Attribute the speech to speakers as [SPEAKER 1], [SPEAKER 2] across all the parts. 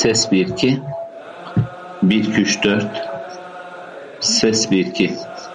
[SPEAKER 1] Ses 1-2. 1-2-3-4. Ses 1-2.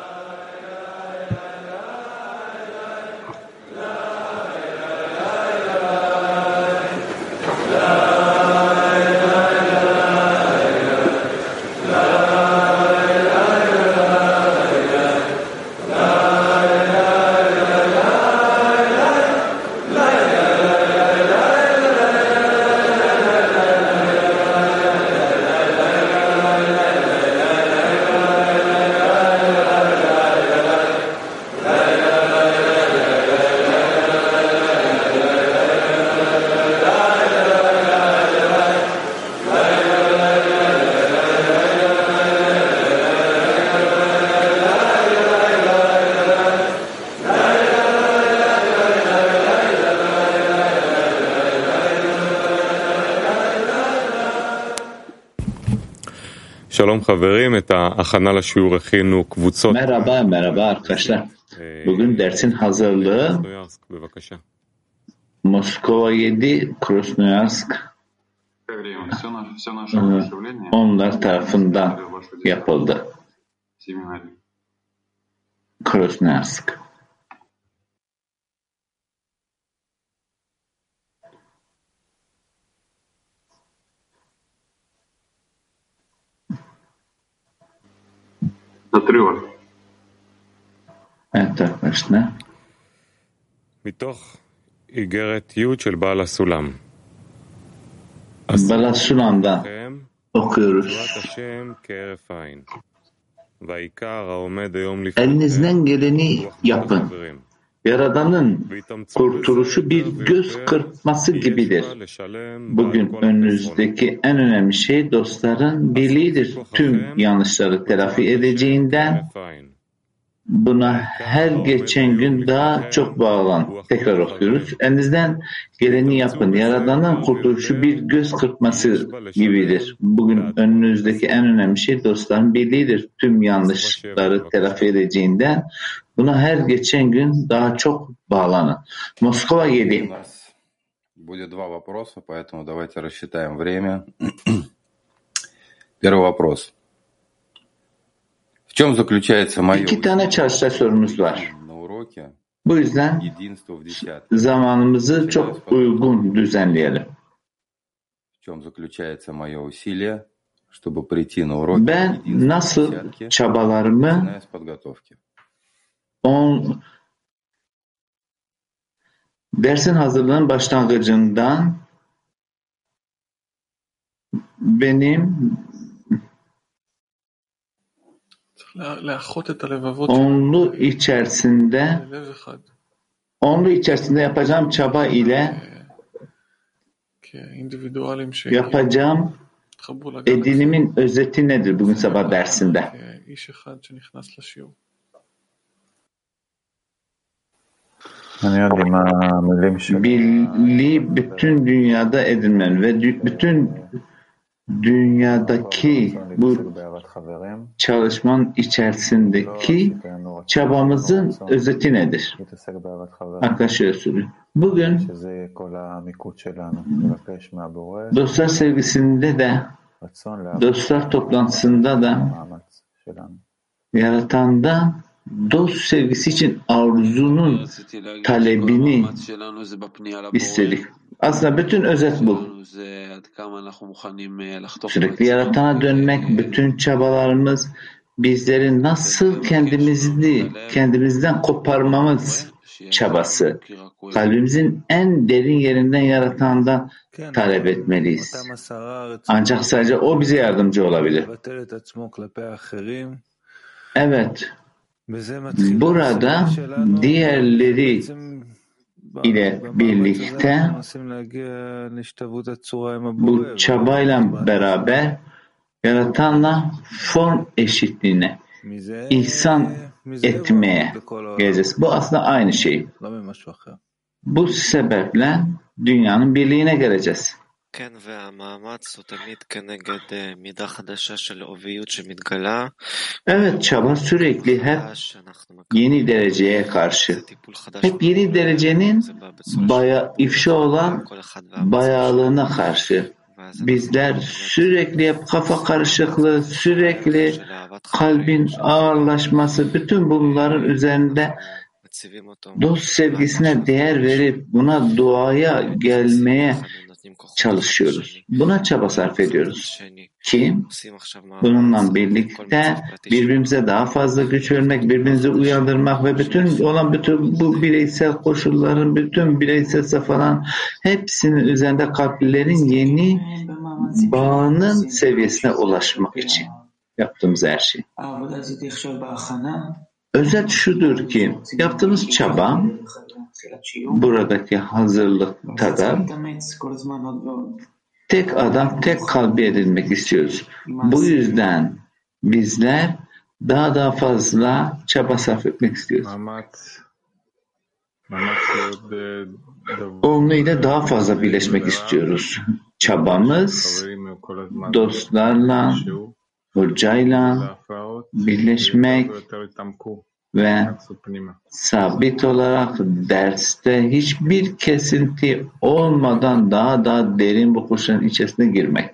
[SPEAKER 1] Merhaba arkadaşlar. Bugün dersin hazırlığı Moskova 7, Krasnoyarsk onlar tarafından yapıldı. Krasnoyarsk. Evet arkadaşlar.
[SPEAKER 2] מתוך איגרת י' של בעל הסולם.
[SPEAKER 1] Bala Sulam'dan okuyoruz. Elinizden geleni yapın. Yaradan'ın kurtuluşu bir göz kırpması gibidir. Bugün önünüzdeki en önemli şey dostların birliğidir. Tüm yanlışları telafi edeceğinden buna her geçen gün daha çok bağlan. Tekrar okuyoruz. Elinizden geleni yapın. Yaradan'ın kurtuluşu bir göz kırpması gibidir. Bugün önünüzdeki en önemli şey dostların birliğidir. Tüm yanlışları telafi edeceğinden buna her geçen gün daha çok bağlanın. Moskova 7.
[SPEAKER 3] Будет два вопроса, поэтому давайте рассчитаем время. Первый вопрос. В чем заключается мое
[SPEAKER 1] İki tane çalışma sorumuz var.
[SPEAKER 3] на уроке?
[SPEAKER 1] Bu yüzden
[SPEAKER 3] Единство в десятке.
[SPEAKER 1] zamanımızı çok uygun düzenleyelim.
[SPEAKER 3] В чем заключается мое усилие, чтобы прийти на урок
[SPEAKER 1] Ben
[SPEAKER 3] единства в
[SPEAKER 1] nasıl
[SPEAKER 3] десятке,
[SPEAKER 1] çabalarımı
[SPEAKER 3] начиная с подготовки?
[SPEAKER 1] Dersin hazırlığının başlangıcından benim onlu içerisinde yapacağım çaba ile yapacağım edinimin özeti nedir bugün sabah dersinde? Birliği bütün dünyada edinmen ve bütün dünyadaki bu çalışmanın içerisindeki çabamızın özeti nedir? Arkadaşlar söylüyor. Bugün dostlar sevgisinde de dostlar toplantısında da Yaratan'da dost sevgisi için arzunun talebini istedik. Aslında bütün özet bu. Sürekli Yaratan'a dönmek, bütün çabalarımız bizleri nasıl kendimizden koparmamız çabası. Kalbimizin en derin yerinden Yaratan'dan talep etmeliyiz. Ancak sadece O bize yardımcı olabilir. Evet. Burada diğerleri ile birlikte bu çabayla beraber Yaratan'la form eşitliğine, ihsan etmeye geleceğiz. Bu aslında aynı şey. Bu sebeple dünyanın birliğine geleceğiz. Evet, çaba sürekli hep yeni dereceye karşı. Hep yeni derecenin ifşa olan bayağılığına karşı. bizler sürekli hep kafa karışıklığı, sürekli kalbin ağırlaşması, bütün bunların üzerinde dost sevgisine değer verip buna duaya gelmeye çalışıyoruz. Buna çaba sarf ediyoruz. Ki bununla birlikte birbirimize daha fazla güç vermek, birbirimizi uyandırmak ve bütün bu bireysel koşulların, bütün bireysel safhaların hepsinin üzerinde kalplerin yeni bağının seviyesine ulaşmak için yaptığımız her şey. Özet şudur ki yaptığımız çaba buradaki hazırlıkta da tek adam, tek kalbi edinmek istiyoruz. Bu yüzden bizler daha fazla çaba sarf etmek istiyoruz. Onunla daha fazla birleşmek istiyoruz. Çabamız dostlarla, hocayla birleşmek ve sabit olarak derste hiçbir kesinti olmadan daha derin bu koşulların içerisine girmek.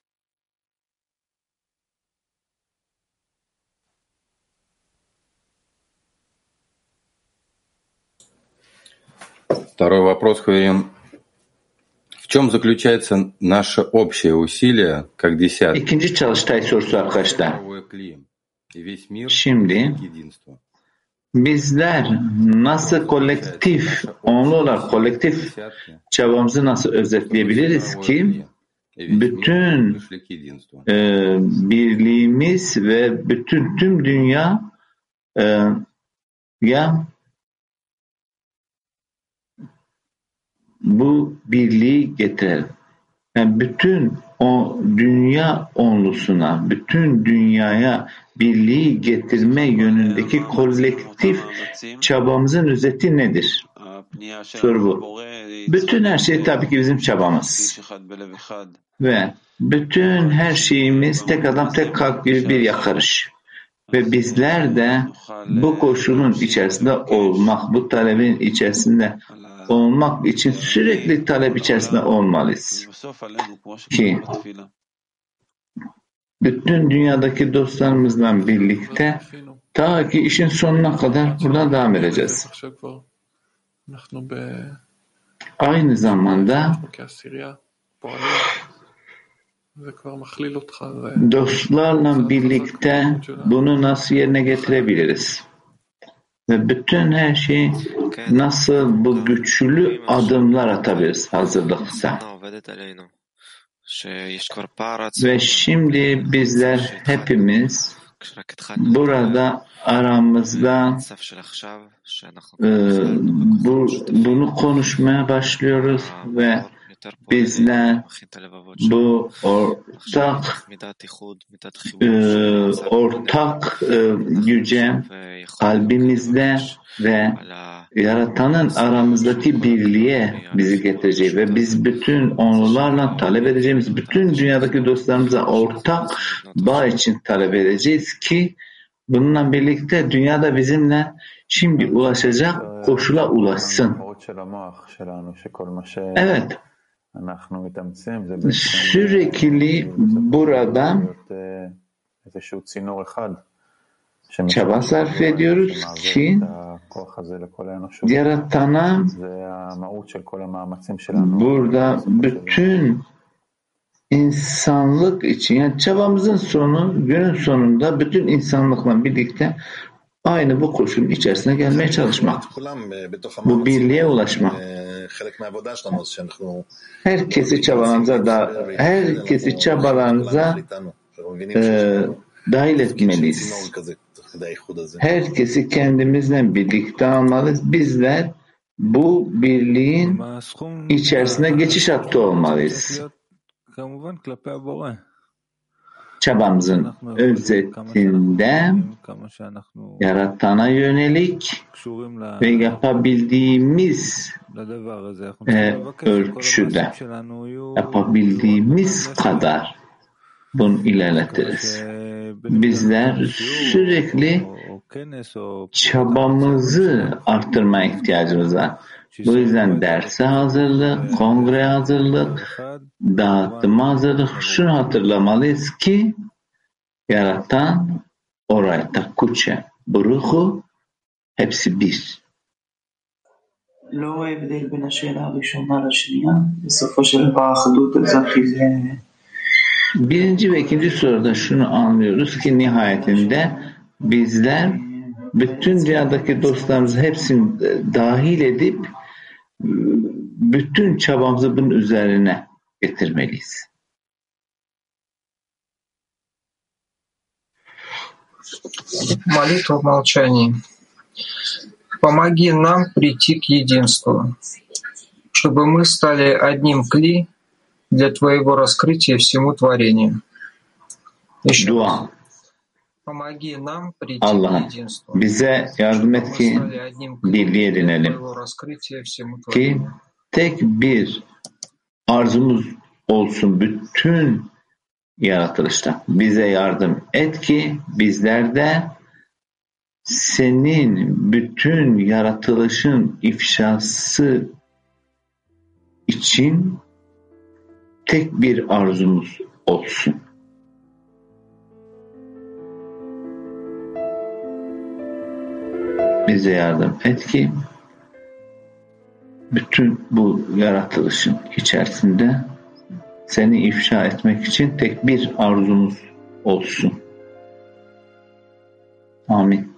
[SPEAKER 3] Второй вопрос, Хаварин. В чем заключается наше общее усилие, как десятки?
[SPEAKER 1] İkinci çalıştay sorusu arkadaşlar. Şimdi bizler nasıl kolektif, onlu olarak kolektif çabamızı nasıl özetleyebiliriz ki bütün birliğimiz ve bütün tüm dünya bu birliği getirelim. Yani bütün o dünya onlusuna, bütün dünyaya birliği getirme yönündeki kolektif çabamızın özeti nedir? Soru bu. Bütün her şey tabii ki bizim çabamız. Ve bütün her şeyimiz tek adam tek kalp gibi bir yakarış. Ve bizler de bu koşulun içerisinde olmak, bu talebin içerisinde olmak için sürekli talep içerisinde olmalıyız. Ki bütün dünyadaki dostlarımızla birlikte ta ki işin sonuna kadar buradan devam edeceğiz. Aynı zamanda dostlarla birlikte bunu nasıl yerine getirebiliriz? Ve bütün her şeyi nasıl bu güçlü adımlar atabiliriz hazırlıkta. Ve şimdi bizler hepimiz burada aramızda bunu konuşmaya başlıyoruz ve bizler bu ortak güce kalbimizde ve Yaratan'ın aramızdaki birliğe bizi getireceği ve biz bütün onlarla talep edeceğimiz bütün dünyadaki dostlarımıza ortak bağ için talep edeceğiz ki bununla birlikte dünyada bizimle şimdi ulaşacak koşula ulaşsın. Evet. Sürekli burada çaba sarf ediyoruz ki Yaratan'a burada bütün insanlık için, yani çabamızın sonu, günün sonunda bütün insanlıkla birlikte aynı bu koşulun içerisine gelmeye çalışmak. Bu birliğe ulaşmak. Herkesi çabalarımıza dahil etmeliyiz. Herkesi kendimizle birlikte almalıyız. Bizler bu birliğin içerisine geçiş hattı olmalıyız. Çabamızın özetinde Yaratan'a yönelik ve yapabildiğimiz ölçüde, yapabildiğimiz kadar bunu ilerletiriz. Bizler sürekli çabamızı arttırmaya ihtiyacımız var. Bu yüzden derse hazırlık, kongreye hazırlık, dağıtıma hazırlık. Şunu hatırlamalıyız ki yaratan orayta kuçe, buruhu hepsi bir.
[SPEAKER 4] לא ההבדל בין השאלה הראשונה לשנייה, בסופו של דבר האחדות האזרחית זה...
[SPEAKER 1] Birinci ve ikinci soruda şunu anlıyoruz ki nihayetinde bizler bütün dünyadaki dostlarımızı hepsini dahil edip bütün çabamızı bunun üzerine getirmeliyiz.
[SPEAKER 5] Молитва в молчании. Помоги нам прийти к единству, чтобы мы стали одним кли для Твоего раскрытия всему творению.
[SPEAKER 1] Dua.
[SPEAKER 5] Помоги нам прийти к
[SPEAKER 1] Allah'ım
[SPEAKER 5] единству,
[SPEAKER 1] bize yardım et
[SPEAKER 5] мы
[SPEAKER 1] ki
[SPEAKER 5] стали одним кли
[SPEAKER 1] birliğe
[SPEAKER 5] для
[SPEAKER 1] edinelim.
[SPEAKER 5] Твоего раскрытия всему
[SPEAKER 1] Ki
[SPEAKER 5] творению.
[SPEAKER 1] tek bir arzumuz olsun bütün yaratılışta. Bize yardım et ki bizler de senin bütün yaratılışın ifşası için tek bir arzumuz olsun. Bize yardım et ki bütün bu yaratılışın içerisinde seni ifşa etmek için tek bir arzumuz olsun. Amin.